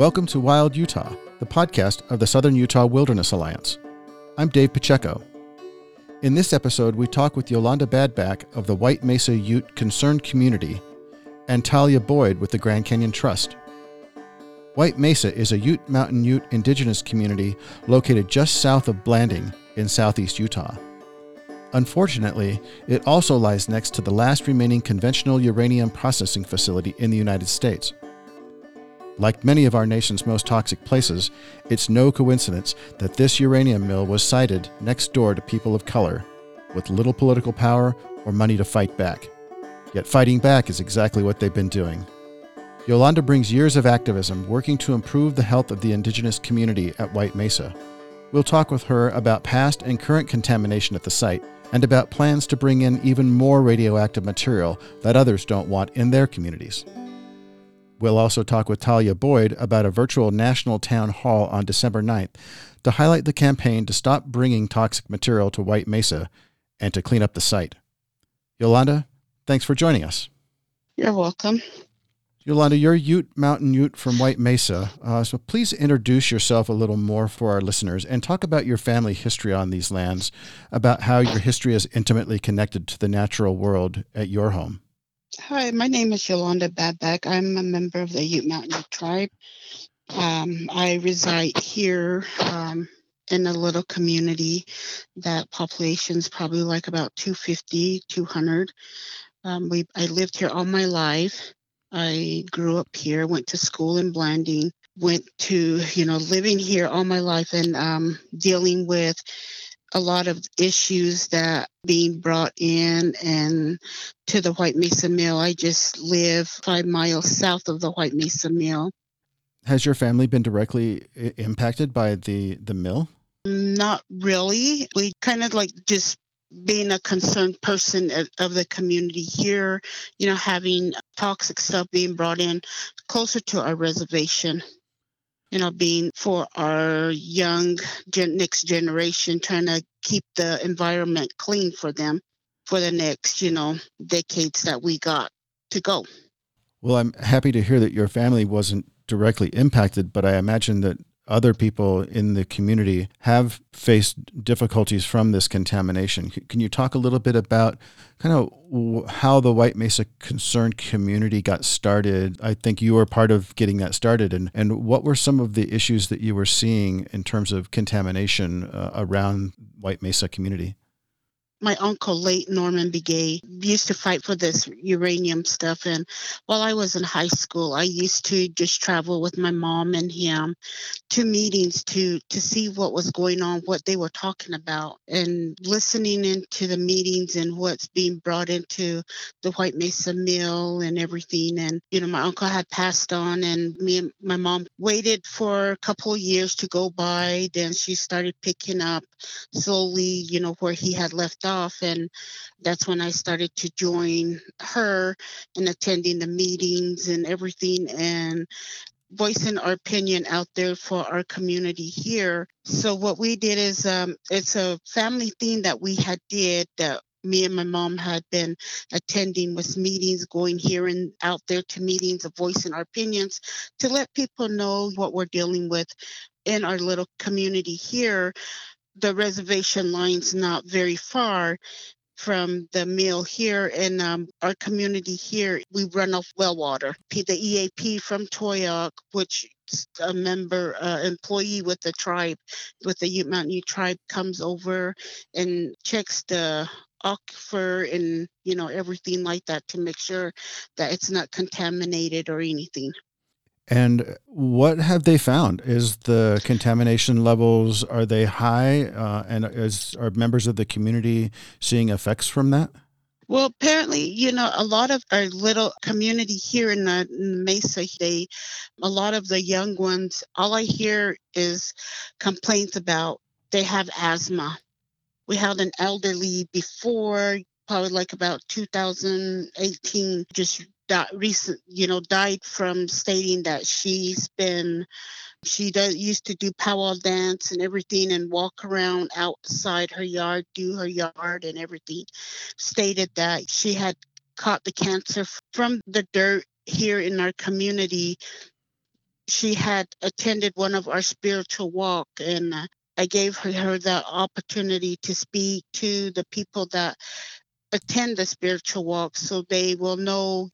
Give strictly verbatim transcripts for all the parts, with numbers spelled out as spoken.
Welcome to Wild Utah, the podcast of the Southern Utah Wilderness Alliance. I'm Dave Pacheco. In this episode, we talk with Yolanda Badback of the White Mesa Ute Concerned Community and Talia Boyd with the Grand Canyon Trust. White Mesa is a Ute Mountain Ute indigenous community located just south of Blanding in southeast Utah. Unfortunately, it also lies next to the last remaining conventional uranium processing facility in the United States. Like many of our nation's most toxic places, it's no coincidence that this uranium mill was sited next door to people of color, with little political power or money to fight back. Yet fighting back is exactly what they've been doing. Yolanda brings years of activism working to improve the health of the indigenous community at White Mesa. We'll talk with her about past and current contamination at the site, and about plans to bring in even more radioactive material that others don't want in their communities. We'll also talk with Talia Boyd about a virtual national town hall on December ninth to highlight the campaign to stop bringing toxic material to White Mesa and to clean up the site. Yolanda, thanks for joining us. You're welcome. Yolanda, you're Ute Mountain Ute from White Mesa, uh, so please introduce yourself a little more for our listeners and talk about your family history on these lands, about how your history is intimately connected to the natural world at your home. Hi, my name is Yolanda Badback. I'm a member of the Ute Mountain Ute tribe. Um, I reside here um, in a little community that population is probably like about two fifty, two hundred. Um, we I lived here all my life. I grew up here, went to school in Blanding, went to, you know, living here all my life and um, dealing with a lot of issues that being brought in and to the White Mesa Mill. I just live five miles south of the White Mesa Mill. Has your family been directly I- impacted by the, the mill? Not really. We kind of like just being a concerned person of, of the community here, you know, having toxic stuff being brought in closer to our reservation, you know, being for our young gen- next generation, trying to keep the environment clean for them for the next, you know, decades that we got to go. Well, I'm happy to hear that your family wasn't directly impacted, but I imagine that other people in the community have faced difficulties from this contamination. Can you talk a little bit about kind of how the White Mesa Concerned Community got started? I think you were part of getting that started. And, and what were some of the issues that you were seeing in terms of contamination uh, around White Mesa community? My uncle, late Norman Begay, used to fight for this uranium stuff. And while I was in high school, I used to just travel with my mom and him to meetings to to see what was going on, what they were talking about, and listening into the meetings and what's being brought into the White Mesa Mill and everything. And, you know, my uncle had passed on, and me and my mom waited for a couple of years to go by. Then she started picking up slowly, you know, where he had left off. And that's when I started to join her in attending the meetings and everything, and voicing our opinion out there for our community here. So what we did is um, it's a family thing that we had did that me and my mom had been attending with meetings, going here and out there to meetings of voicing our opinions to let people know what we're dealing with in our little community here. The reservation line's not very far from the mill here in um, our community here. We run off well water. P- The E A P from Toyoak, which is a member, uh, employee with the tribe, with the Ute Mountain Ute tribe, comes over and checks the aquifer and, you know, everything like that to make sure that it's not contaminated or anything. And what have they found? Is the contamination levels, are they high? Uh, and is, are members of the community seeing effects from that? Well, apparently, you know, a lot of our little community here in the in Mesa, they, a lot of the young ones, all I hear is complaints about they have asthma. We had an elderly before, probably like about two thousand eighteen, just that recent, you know, died from stating that she's been she does used to do powwow dance and everything and walk around outside her yard, do her yard and everything. Stated that she had caught the cancer from the dirt here in our community she had attended one of our spiritual walk, and uh, I gave her, her the opportunity to speak to the people that attend the spiritual walk so they will know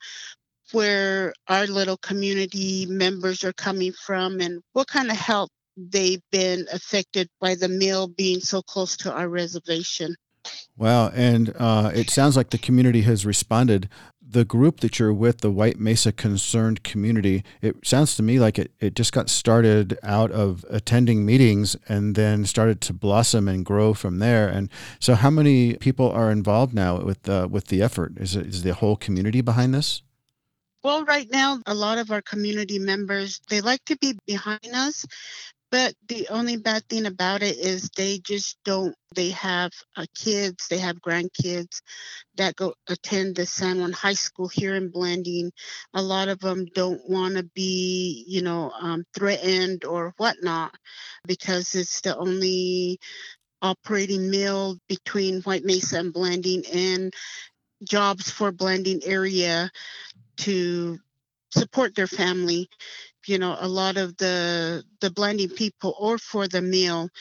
where our little community members are coming from and what kind of help they've been affected by the mill being so close to our reservation. Wow. And uh, it sounds like the community has responded. The group that you're with, the White Mesa Concerned Community, it sounds to me like it, it just got started out of attending meetings and then started to blossom and grow from there. And so how many people are involved now with, uh, with the effort? Is, it, is the whole community behind this? Well, right now, a lot of our community members, they like to be behind us. But the only bad thing about it is they just don't, they have uh, kids, they have grandkids that go attend the San Juan High School here in Blanding. A lot of them don't want to be, you know, um, threatened or whatnot because it's the only operating mill between White Mesa and Blanding and jobs for Blanding area to support their family. You know, a lot of the the Blanding people or for the meal,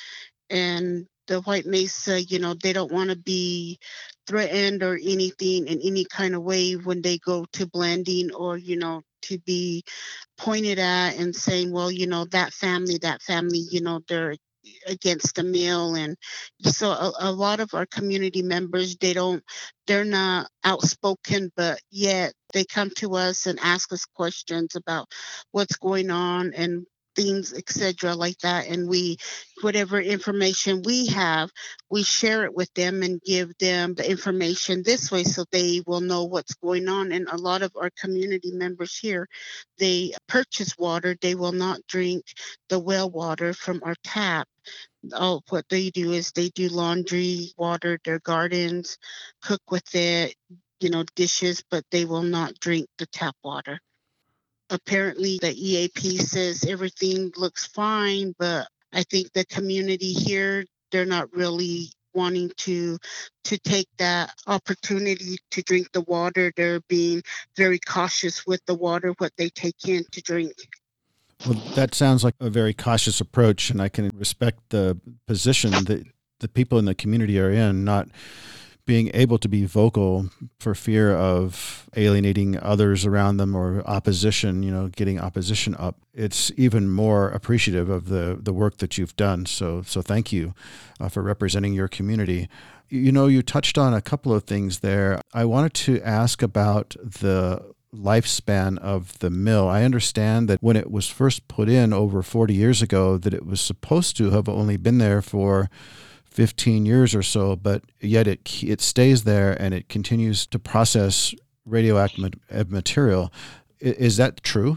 and the White Mesa, you know, they don't want to be threatened or anything in any kind of way when they go to Blanding, or, you know, to be pointed at and saying, well, you know, that family, that family, you know, they're against the meal. And so a, a lot of our community members, they don't, they're not outspoken, but yet they come to us and ask us questions about what's going on and things, et cetera, like that. And we, whatever information we have, we share it with them and give them the information this way so they will know what's going on. And a lot of our community members here, they purchase water. They will not drink the well water from our tap. Oh, what they do is they do laundry, water their gardens, cook with it, you know, dishes, but they will not drink the tap water. Apparently, the E A P says everything looks fine, but I think the community here, they're not really wanting to to take that opportunity to drink the water. They're being very cautious with the water, what they take in to drink. Well, that sounds like a very cautious approach, and I can respect the position that the people in the community are in, not being able to be vocal for fear of alienating others around them or opposition, you know, getting opposition up. It's even more appreciative of the, the work that you've done. So, so thank you uh, for representing your community. You know, you touched on a couple of things there. I wanted to ask about the lifespan of the mill. I understand that when it was first put in over forty years ago, that it was supposed to have only been there for fifteen years or so, but yet it it stays there and it continues to process radioactive material. Is that true?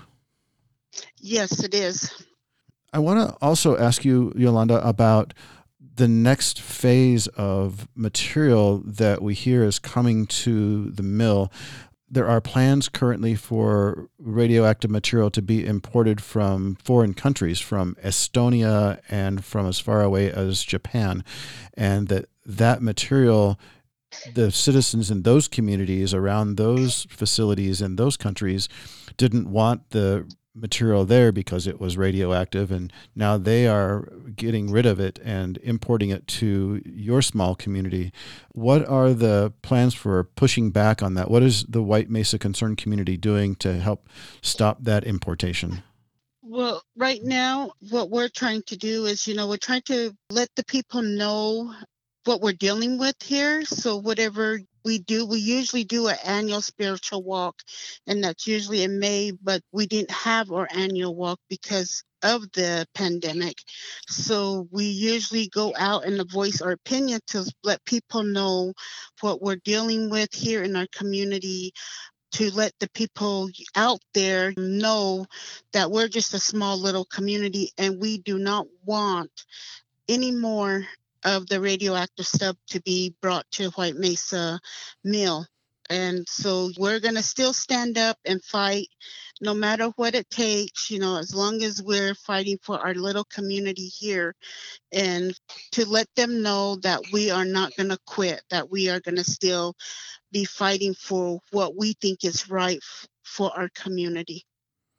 Yes, it is. I want to also ask you, Yolanda, about the next phase of material that we hear is coming to the mill. There are plans currently for radioactive material to be imported from foreign countries, from Estonia and from as far away as Japan, and that that material, the citizens in those communities around those facilities in those countries didn't want the material there because it was radioactive, and now they are getting rid of it and importing it to your small community. What are the plans for pushing back on that? What is the White Mesa Concerned Community doing to help stop that importation? Well, right now, what we're trying to do is, you know, we're trying to let the people know what we're dealing with here. So whatever we do, we usually do an annual spiritual walk, and that's usually in May, but we didn't have our annual walk because of the pandemic. So we usually go out and voice our opinion to let people know what we're dealing with here in our community, to let the people out there know that we're just a small little community and we do not want any more of the radioactive stuff to be brought to White Mesa Mill. And so we're going to still stand up and fight no matter what it takes, you know, as long as we're fighting for our little community here, and to let them know that we are not going to quit, that we are going to still be fighting for what we think is right f- for our community.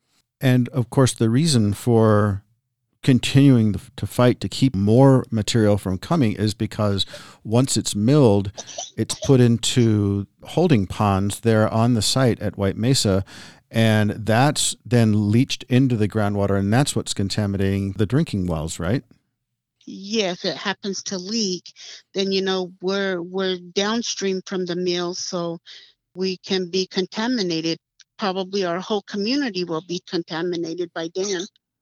And of course, the reason for continuing to fight to keep more material from coming is because once it's milled, it's put into holding ponds there on the site at White Mesa, and that's then leached into the groundwater, and that's what's contaminating the drinking wells, right? Yeah, if it happens to leak, then, you know, we're we're downstream from the mill, so we can be contaminated. Probably our whole community will be contaminated by then.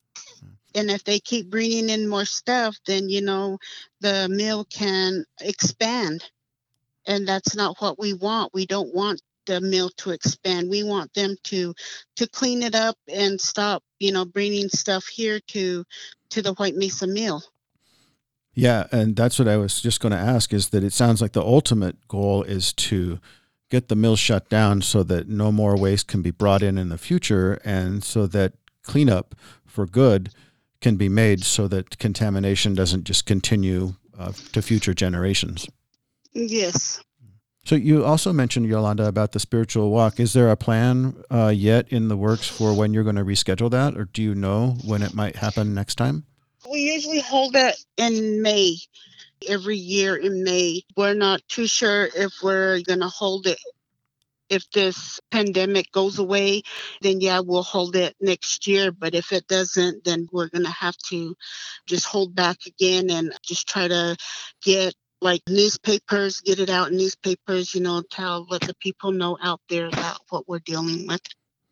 And if they keep bringing in more stuff, then, you know, the mill can expand. And that's not what we want. We don't want the mill to expand. We want them to to clean it up and stop, you know, bringing stuff here to to the White Mesa mill. Yeah, and that's what I was just going to ask, is that it sounds like the ultimate goal is to get the mill shut down so that no more waste can be brought in in the future, and so that cleanup for good can be made so that contamination doesn't just continue uh, to future generations. Yes. So you also mentioned, Yolanda, about the spiritual walk. Is there a plan uh, yet in the works for when you're going to reschedule that, or do you know when it might happen next time? We usually hold it in May, every year in May. We're not too sure if we're going to hold it. If this pandemic goes away, then yeah, we'll hold it next year. But if it doesn't, then we're going to have to just hold back again and just try to get like newspapers, get it out in newspapers, you know, tell, let the people know out there about what we're dealing with.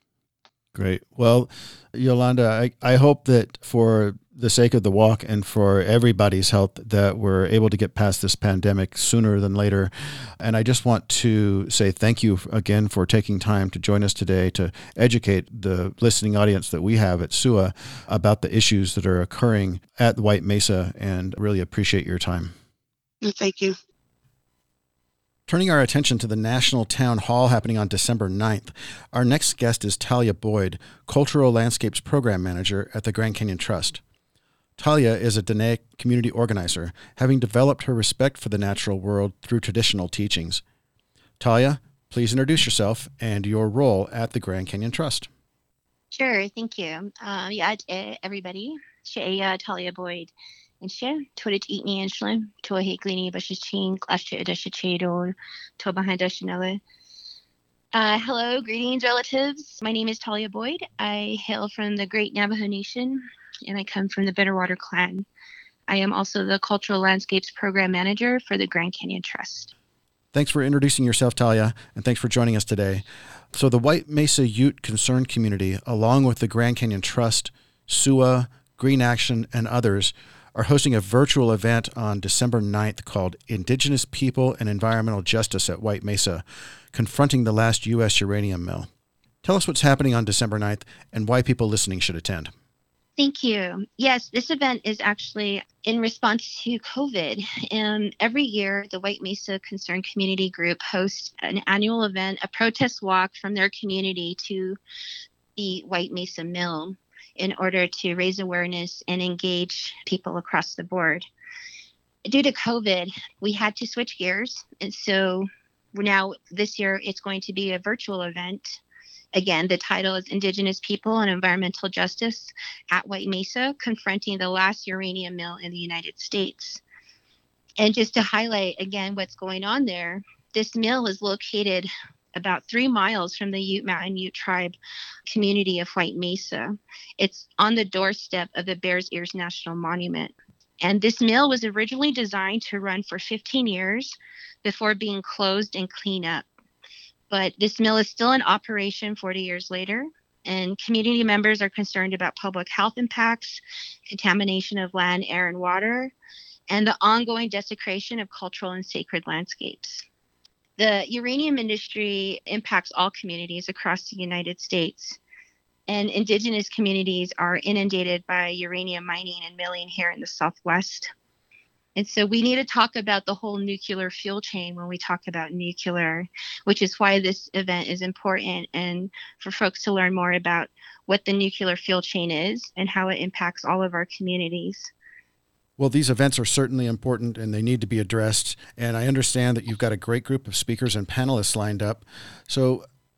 Great. Well, Yolanda, I, I hope that for the sake of the walk and for everybody's health that we're able to get past this pandemic sooner than later. And I just want to say thank you again for taking time to join us today to educate the listening audience that we have at S U A about the issues that are occurring at White Mesa, and really appreciate your time. Thank you. Turning our attention to the National Town Hall happening on December ninth, our next guest is Talia Boyd, Cultural Landscapes Program Manager at the Grand Canyon Trust. Talia is a Dene community organizer, having developed her respect for the natural world through traditional teachings. Talia, please introduce yourself and your role at the Grand Canyon Trust. Sure, thank you. Uh, yeah, everybody. Siya Talia Boyd. And siya, tulad itni Angela, to higlini bashichin, klasha edashachedon, to behind Dashanella. Uh, hello, greetings, relatives. My name is Talia Boyd. I hail from the Great Navajo Nation, and I come from the Bitterwater Clan. I am also the Cultural Landscapes Program Manager for the Grand Canyon Trust. Thanks for introducing yourself, Talia, and thanks for joining us today. So the White Mesa Ute Concerned Community, along with the Grand Canyon Trust, S U A, Green Action, and others, are hosting a virtual event on December ninth called Indigenous People and Environmental Justice at White Mesa, Confronting the Last U S Uranium Mill. Tell us what's happening on December ninth and why people listening should attend. Thank you. Yes, this event is actually in response to COVID. And every year, the White Mesa Concerned Community Group hosts an annual event, a protest walk from their community to the White Mesa Mill, in order to raise awareness and engage people across the board. Due to COVID, we had to switch gears. And so now this year, it's going to be a virtual event. Again, the title is Indigenous People and Environmental Justice at White Mesa, Confronting the Last Uranium Mill in the United States. And just to highlight again what's going on there, this mill is located about three miles from the Ute Mountain Ute Tribe community of White Mesa. It's on the doorstep of the Bears Ears National Monument. And this mill was originally designed to run for fifteen years before being closed and cleaned up. But this mill is still in operation forty years later, and community members are concerned about public health impacts, contamination of land, air, and water, and the ongoing desecration of cultural and sacred landscapes. The uranium industry impacts all communities across the United States, and Indigenous communities are inundated by uranium mining and milling here in the Southwest. And so we need to talk about the whole nuclear fuel chain when we talk about nuclear, which is why this event is important, and for folks to learn more about what the nuclear fuel chain is and how it impacts all of our communities. Well, these events are certainly important and they need to be addressed. And I understand that you've got a great group of speakers and panelists lined up. So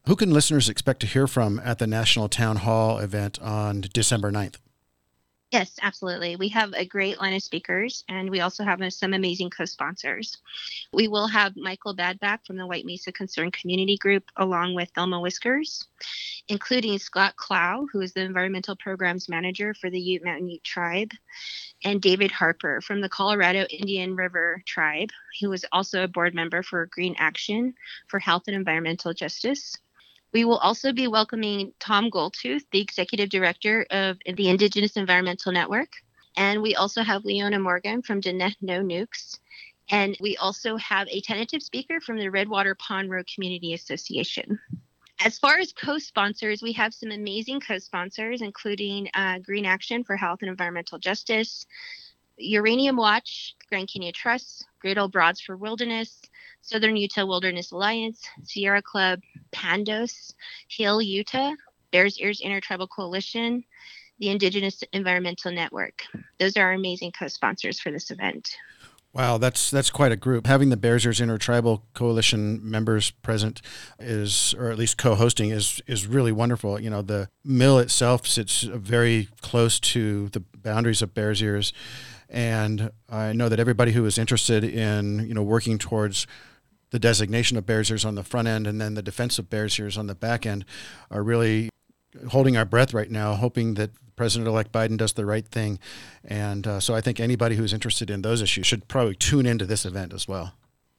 Who can listeners expect to hear from at the National Town Hall event on December ninth? Yes, absolutely. We have a great line of speakers, and we also have some amazing co-sponsors. We will have Michael Badback from the White Mesa Concerned Community Group, along with Thelma Whiskers, including Scott Clow, who is the Environmental Programs Manager for the Ute Mountain Ute Tribe, and David Harper from the Colorado Indian River Tribe, who is also a board member for Green Action for Health and Environmental Justice. We will also be welcoming Tom Goldtooth, the Executive Director of the Indigenous Environmental Network. And we also have Leona Morgan from Diné No Nukes. And we also have a tentative speaker from the Redwater Pond Road Community Association. As far as co-sponsors, we have some amazing co-sponsors, including uh, Green Action for Health and Environmental Justice, Uranium Watch, Grand Canyon Trust, Great Old Broads for Wilderness, Southern Utah Wilderness Alliance, Sierra Club, Pandos, Heal Utah, Bears Ears Intertribal Coalition, the Indigenous Environmental Network. Those are our amazing co-sponsors for this event. Wow, that's that's quite a group. Having the Bears Ears Intertribal Coalition members present is, or at least co-hosting, is is really wonderful. You know, the mill itself sits very close to the boundaries of Bears Ears, and I know that everybody who is interested in, you know, working towards the designation of Bears Ears on the front end and then the defense of Bears Ears on the back end are really holding our breath right now, hoping that President-elect Biden does the right thing. And uh, so I think anybody who's interested in those issues should probably tune into this event as well.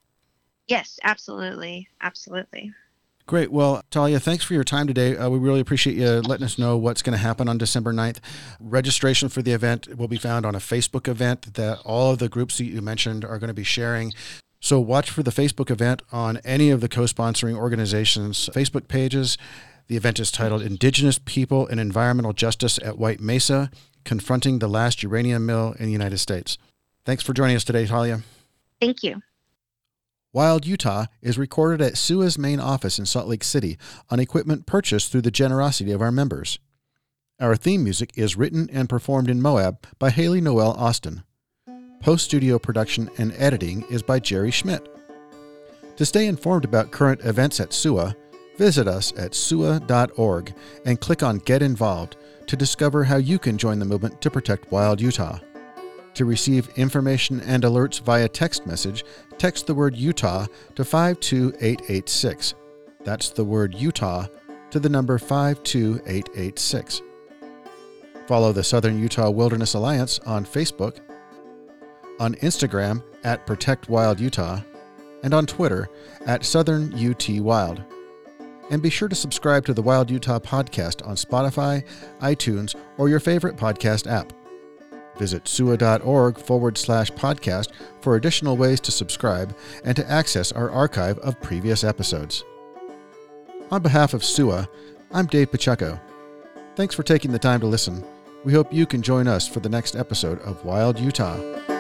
Yes, absolutely. Absolutely. Great. Well, Talia, thanks for your time today. Uh, we really appreciate you letting us know what's going to happen on December ninth. Registration for the event will be found on a Facebook event that all of the groups that you mentioned are going to be sharing. So watch for the Facebook event on any of the co-sponsoring organizations' Facebook pages. The event is titled Indigenous People and Environmental Justice at White Mesa, Confronting the Last Uranium Mill in the United States. Thanks for joining us today, Talia. Thank you. Wild Utah is recorded at S U A's main office in Salt Lake City on equipment purchased through the generosity of our members. Our theme music is written and performed in Moab by Haley Noel Austin. Post-studio production and editing is by Jerry Schmidt. To stay informed about current events at S U A, visit us at S U A dot org and click on Get Involved to discover how you can join the movement to protect Wild Utah. To receive information and alerts via text message, text the word Utah to five two eight eight six. That's the word Utah to the number five two eight eight six. Follow the Southern Utah Wilderness Alliance on Facebook, on Instagram at Protect Wild Utah, and on Twitter at Southern U T Wild. And be sure to subscribe to the Wild Utah podcast on Spotify, iTunes, or your favorite podcast app. Visit S U A dot org forward slash podcast for additional ways to subscribe and to access our archive of previous episodes. On behalf of S U A, I'm Dave Pacheco. Thanks for taking the time to listen. We hope you can join us for the next episode of Wild Utah.